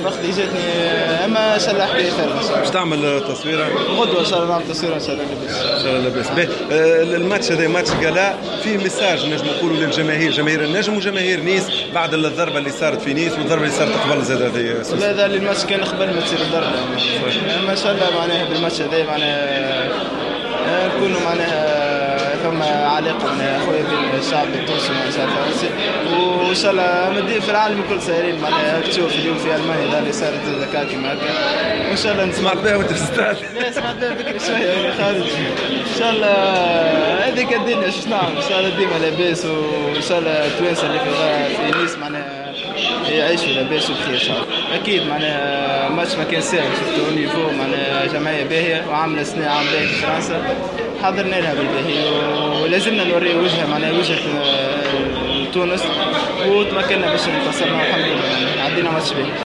فقدي جاتني، اما ان شاء الله حكايه خير. باش تعمل تصويره غدوه ان شاء الله نعمل تصويره ان شاء الله لاباس. ان شاء الله لاباس. الماتش هذا ماتش قلاء فيه ميساج نجم نقولوا للجماهير، جماهير النجم وجماهير نيس بعد الضربه اللي صارت في نيس والضربه اللي صارت قبل زاد هذه. والله هذا الماتش كان قبل ما تصير الضربه، اما ان شاء الله معناها بالماتش هذا معناها نكونوا معناها ثم علاقه معناها اخويا بين الشعب التونسي والشعب الفرنسي، وان شاء الله مدين في العالم الكل سايرين معناها تشوف اليوم في المانيا هذا اللي صارت زكاه كيما هكا، وان شاء الله سمعت بها وانت في الاستاد؟ لا سمعت بها بكري شويه وانا خارج. ان شاء الله هذيك الدنيا شو نعمل، ان شاء الله ديما لاباس، وان شاء الله التوانسه اللي في نيس معناها يعيشوا لاباس وبخير ان شاء الله. اكيد معناها ماتش ما كان سهل، شفتوا نيفو معناها جمعيه باهيه وعامله سنه عام باهي في فرنسا، حضرنا لها بالباهي ولازمنا نوري وجهه معناها وجهه تونس، وتمكنا باش نتصلنا الحمد لله، عدينا ماتش باهي.